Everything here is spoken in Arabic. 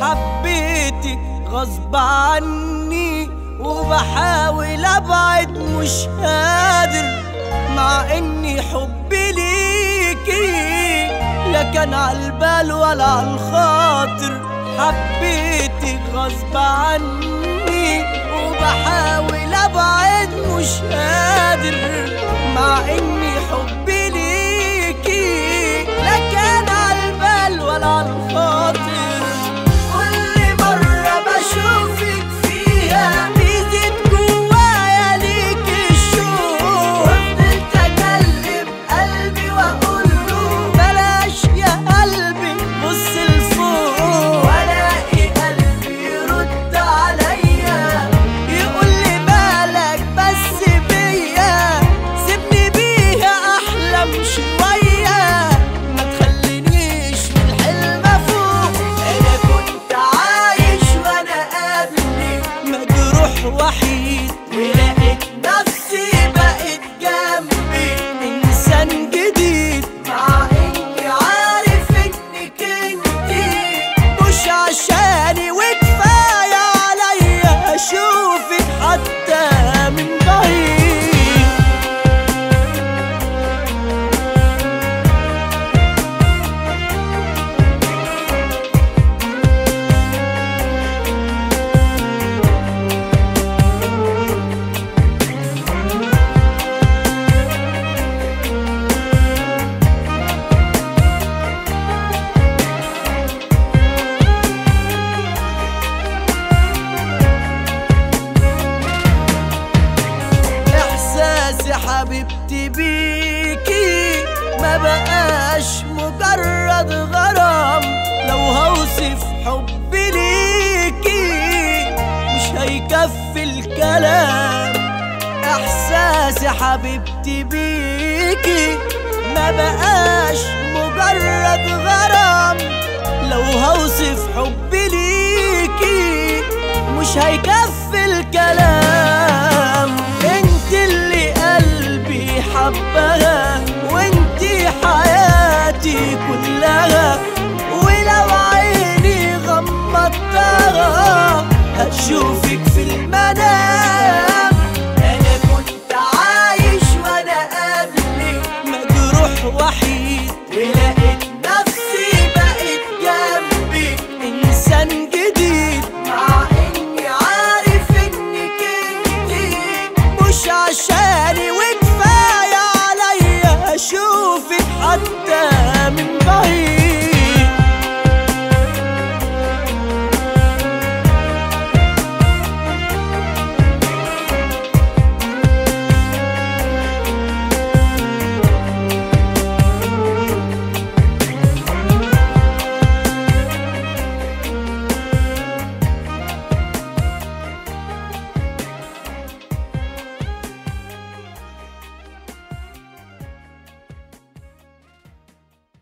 حبيتك غصب عني وبحاول ابعد مش قادر، مع اني حبي ليكي لا كان عالبال ولا عالخاطر. حبيتك غصب عني وبحاول ابعد مش قادر، مع اني حبي ليكي لا كان عالبال ولا عالخاطر. كل مرة بشوفك فيها بيزيد جوايا ليكي الشوق، وفضلت اكلم قلبي واقوله بلاش يا قلبي بص لفوق، والاقي قلبي يرد عليا يقولي مالك بس بيا، سيبني بيها احلم شوية ما تخلينيش من الحلم افوق. انا كنت عايش وانا قبلك مجروح وحيد، ولقيت نفسي بقيت جنبي انسان جديد، مع اني عارف انك انتي مش عشاني وكفاية عليا اشوفك حتى من بعيد. احساسي حبيبتي بيكي ما بقاش مجرد غرام، لو هوصف حبي ليكي مش هيكفي الكلام. احساسي حبيبتي بيكي ما بقاش مجرد غرام، لو هوصف حبي ليكي مش هيكفي الكلام. انت اللي قلبي حبها وانتي حياتي كلها،